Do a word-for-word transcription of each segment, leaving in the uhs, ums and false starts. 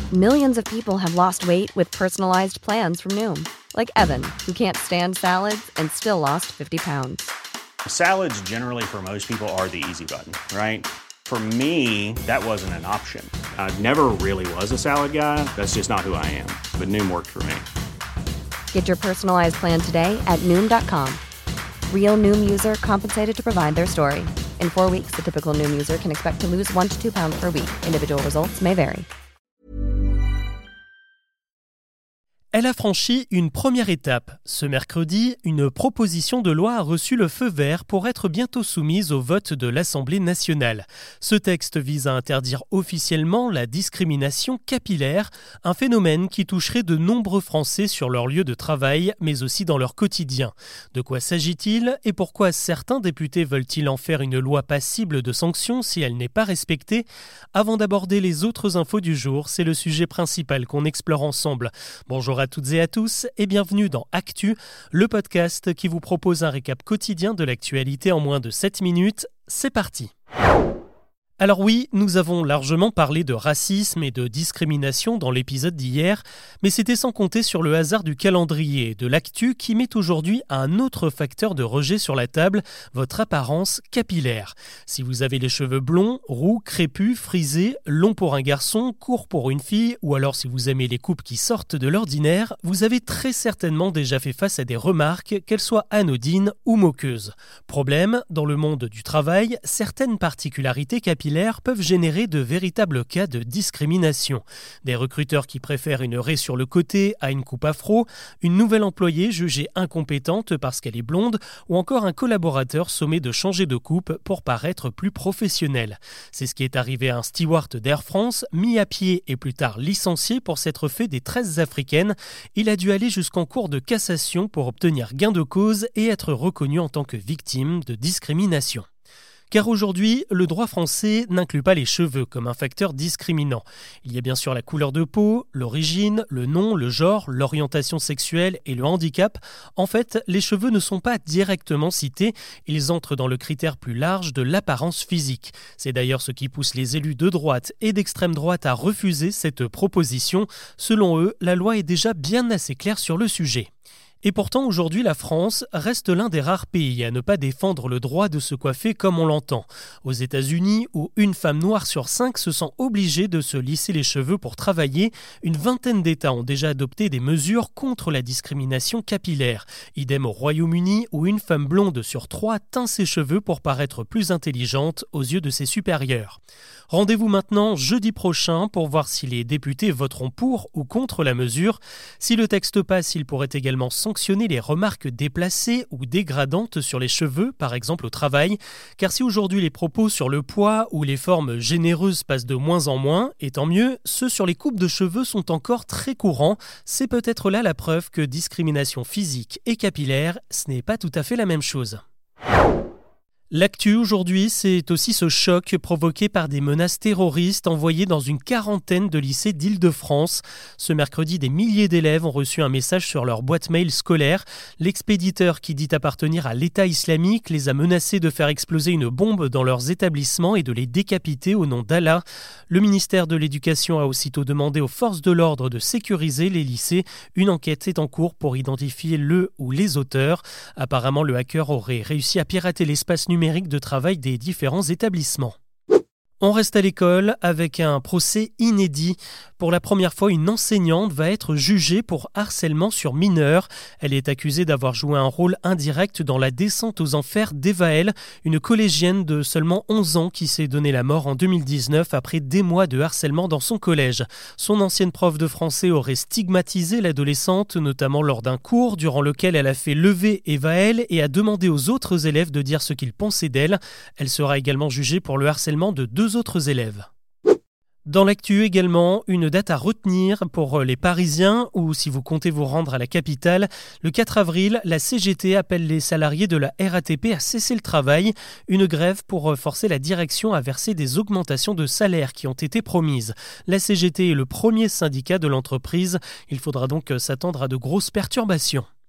Millions of people have lost weight with personalized plans from Noom. Like Evan, who can't stand salads and still lost fifty pounds. Salads generally for most people are the easy button, right? For me, that wasn't an option. I never really was a salad guy. That's just not who I am. But Noom worked for me. Get your personalized plan today at Noom dot com. Real Noom user compensated to provide their story. In four weeks, the typical Noom user can expect to lose one to two pounds per week. Individual results may vary. Elle a franchi une première étape. Ce mercredi, une proposition de loi a reçu le feu vert pour être bientôt soumise au vote de l'Assemblée nationale. Ce texte vise à interdire officiellement la discrimination capillaire, un phénomène qui toucherait de nombreux Français sur leur lieu de travail, mais aussi dans leur quotidien. De quoi s'agit-il et pourquoi certains députés veulent-ils en faire une loi passible de sanctions si elle n'est pas respectée ? Avant d'aborder les autres infos du jour, c'est le sujet principal qu'on explore ensemble. Bonjour à toutes et à tous et bienvenue dans Actu, le podcast qui vous propose un récap quotidien de l'actualité en moins de sept minutes. C'est parti. Alors oui, nous avons largement parlé de racisme et de discrimination dans l'épisode d'hier, mais c'était sans compter sur le hasard du calendrier de l'actu qui met aujourd'hui un autre facteur de rejet sur la table, votre apparence capillaire. Si vous avez les cheveux blonds, roux, crépus, frisés, longs pour un garçon, courts pour une fille, ou alors si vous aimez les coupes qui sortent de l'ordinaire, vous avez très certainement déjà fait face à des remarques, qu'elles soient anodines ou moqueuses. Problème, dans le monde du travail, certaines particularités capillaires peuvent générer de véritables cas de discrimination. Des recruteurs qui préfèrent une raie sur le côté à une coupe afro, une nouvelle employée jugée incompétente parce qu'elle est blonde, ou encore un collaborateur sommé de changer de coupe pour paraître plus professionnel. C'est ce qui est arrivé à un steward d'Air France, mis à pied et plus tard licencié pour s'être fait des tresses africaines. Il a dû aller jusqu'en cour de cassation pour obtenir gain de cause et être reconnu en tant que victime de discrimination. Car aujourd'hui, le droit français n'inclut pas les cheveux comme un facteur discriminant. Il y a bien sûr la couleur de peau, l'origine, le nom, le genre, l'orientation sexuelle et le handicap. En fait, les cheveux ne sont pas directement cités, ils entrent dans le critère plus large de l'apparence physique. C'est d'ailleurs ce qui pousse les élus de droite et d'extrême droite à refuser cette proposition. Selon eux, la loi est déjà bien assez claire sur le sujet. Et pourtant, aujourd'hui, la France reste l'un des rares pays à ne pas défendre le droit de se coiffer comme on l'entend. Aux États-Unis, où une femme noire sur cinq se sent obligée de se lisser les cheveux pour travailler, une vingtaine d'États ont déjà adopté des mesures contre la discrimination capillaire. Idem au Royaume-Uni, où une femme blonde sur trois teint ses cheveux pour paraître plus intelligente aux yeux de ses supérieurs. Rendez-vous maintenant jeudi prochain pour voir si les députés voteront pour ou contre la mesure. Si le texte passe, il pourrait également sanctionner les remarques déplacées ou dégradantes sur les cheveux, par exemple au travail. Car si aujourd'hui les propos sur le poids ou les formes généreuses passent de moins en moins, et tant mieux, ceux sur les coupes de cheveux sont encore très courants. C'est peut-être là la preuve que discrimination physique et capillaire, ce n'est pas tout à fait la même chose. L'actu aujourd'hui, c'est aussi ce choc provoqué par des menaces terroristes envoyées dans une quarantaine de lycées d'Île-de-France. Ce mercredi, des milliers d'élèves ont reçu un message sur leur boîte mail scolaire. L'expéditeur qui dit appartenir à l'État islamique les a menacés de faire exploser une bombe dans leurs établissements et de les décapiter au nom d'Allah. Le ministère de l'Éducation a aussitôt demandé aux forces de l'ordre de sécuriser les lycées. Une enquête est en cours pour identifier le ou les auteurs. Apparemment, le hacker aurait réussi à pirater l'espace numérique numérique de travail des différents établissements. On reste à l'école avec un procès inédit. Pour la première fois, une enseignante va être jugée pour harcèlement sur mineurs. Elle est accusée d'avoir joué un rôle indirect dans la descente aux enfers d'Evaëlle, une collégienne de seulement onze ans qui s'est donné la mort en deux mille dix-neuf après des mois de harcèlement dans son collège. Son ancienne prof de français aurait stigmatisé l'adolescente, notamment lors d'un cours durant lequel elle a fait lever Evaëlle et a demandé aux autres élèves de dire ce qu'ils pensaient d'elle. Elle sera également jugée pour le harcèlement de deux autres élèves. Dans l'actu également, une date à retenir pour les Parisiens ou si vous comptez vous rendre à la capitale. Le quatre avril, la C G T appelle les salariés de la R A T P à cesser le travail. Une grève pour forcer la direction à verser des augmentations de salaire qui ont été promises. La C G T est le premier syndicat de l'entreprise. Il faudra donc s'attendre à de grosses perturbations.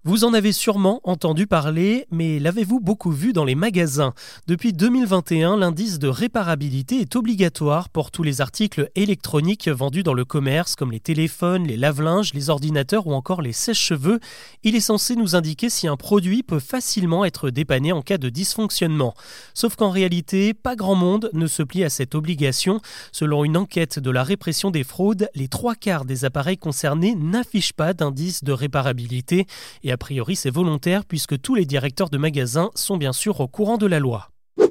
Vous en avez sûrement entendu parler, mais l'avez-vous beaucoup vu dans les magasins ? Depuis deux mille vingt et un, l'indice de réparabilité est obligatoire pour tous les articles électroniques vendus dans le commerce, comme les téléphones, les lave-linges, les ordinateurs ou encore les sèche-cheveux. Il est censé nous indiquer si un produit peut facilement être dépanné en cas de dysfonctionnement. Sauf qu'en réalité, pas grand monde ne se plie à cette obligation. Selon une enquête de la répression des fraudes, les trois quarts des appareils concernés n'affichent pas d'indice de réparabilité. Et a priori, c'est volontaire puisque tous les directeurs de magasins sont bien sûr au courant de la loi.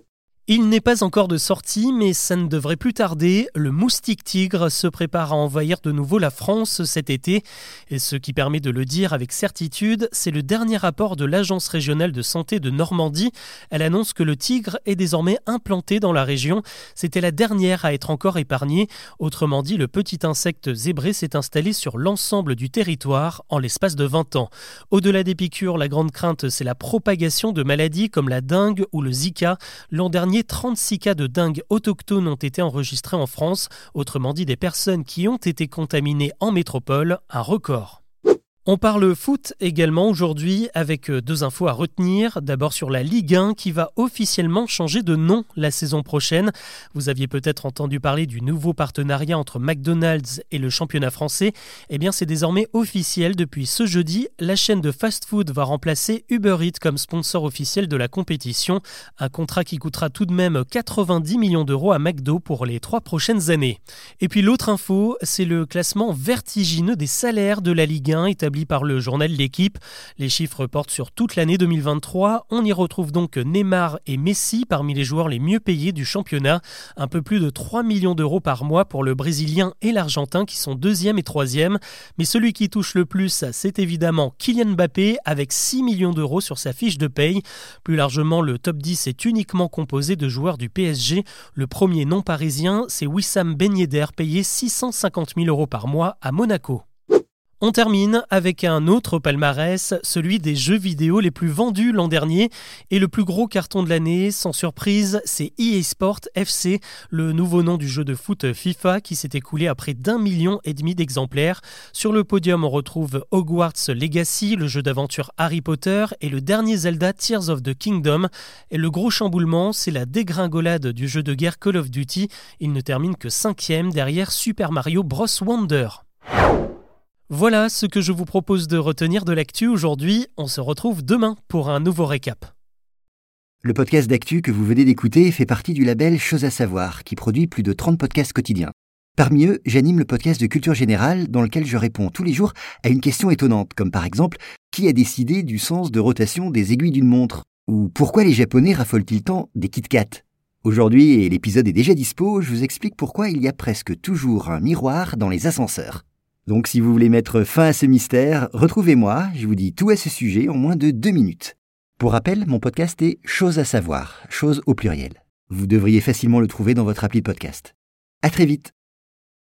Il n'est pas encore de sortie, mais ça ne devrait plus tarder. Le moustique tigre se prépare à envahir de nouveau la France cet été. Et ce qui permet de le dire avec certitude, c'est le dernier rapport de l'Agence régionale de santé de Normandie. Elle annonce que le tigre est désormais implanté dans la région. C'était la dernière à être encore épargnée. Autrement dit, le petit insecte zébré s'est installé sur l'ensemble du territoire en l'espace de vingt ans. Au-delà des piqûres, la grande crainte, c'est la propagation de maladies comme la dengue ou le Zika. L'an dernier, trente-six cas de dengue autochtones ont été enregistrés en France, autrement dit des personnes qui ont été contaminées en métropole, un record. On parle foot également aujourd'hui avec deux infos à retenir. D'abord sur la Ligue un qui va officiellement changer de nom la saison prochaine. Vous aviez peut-être entendu parler du nouveau partenariat entre McDonald's et le championnat français. Eh bien c'est désormais officiel depuis ce jeudi. La chaîne de fast-food va remplacer Uber Eats comme sponsor officiel de la compétition. Un contrat qui coûtera tout de même quatre-vingt-dix millions d'euros à McDo pour les trois prochaines années. Et puis l'autre info, c'est le classement vertigineux des salaires de la Ligue un établi par le journal L'Équipe. Les chiffres portent sur toute l'année deux mille vingt-trois. On y retrouve donc Neymar et Messi parmi les joueurs les mieux payés du championnat. Un peu plus de trois millions d'euros par mois pour le Brésilien et l'Argentin qui sont deuxième et troisième. Mais celui qui touche le plus, c'est évidemment Kylian Mbappé avec six millions d'euros sur sa fiche de paye. Plus largement, le top dix est uniquement composé de joueurs du P S G. Le premier non parisien, c'est Wissam Ben Yedder, payé six cent cinquante mille euros par mois à Monaco. On termine avec un autre palmarès, celui des jeux vidéo les plus vendus l'an dernier. Et le plus gros carton de l'année, sans surprise, c'est E A Sport F C, le nouveau nom du jeu de foot FIFA qui s'est écoulé à près d'un million et demi d'exemplaires. Sur le podium, on retrouve Hogwarts Legacy, le jeu d'aventure Harry Potter et le dernier Zelda Tears of the Kingdom. Et le gros chamboulement, c'est la dégringolade du jeu de guerre Call of Duty. Il ne termine que cinquième derrière Super Mario Bros Wonder. Voilà ce que je vous propose de retenir de l'actu aujourd'hui. On se retrouve demain pour un nouveau récap. Le podcast d'actu que vous venez d'écouter fait partie du label Chose à savoir, qui produit plus de trente podcasts quotidiens. Parmi eux, j'anime le podcast de culture générale dans lequel je réponds tous les jours à une question étonnante, comme par exemple « Qui a décidé du sens de rotation des aiguilles d'une montre ?» ou « Pourquoi les Japonais raffolent-ils tant des Kit Kat ?» Aujourd'hui, et l'épisode est déjà dispo, je vous explique pourquoi il y a presque toujours un miroir dans les ascenseurs. Donc si vous voulez mettre fin à ce mystère, retrouvez-moi, je vous dis tout à ce sujet en moins de deux minutes. Pour rappel, mon podcast est Chose à savoir, chose au pluriel. Vous devriez facilement le trouver dans votre appli de podcast. À très vite.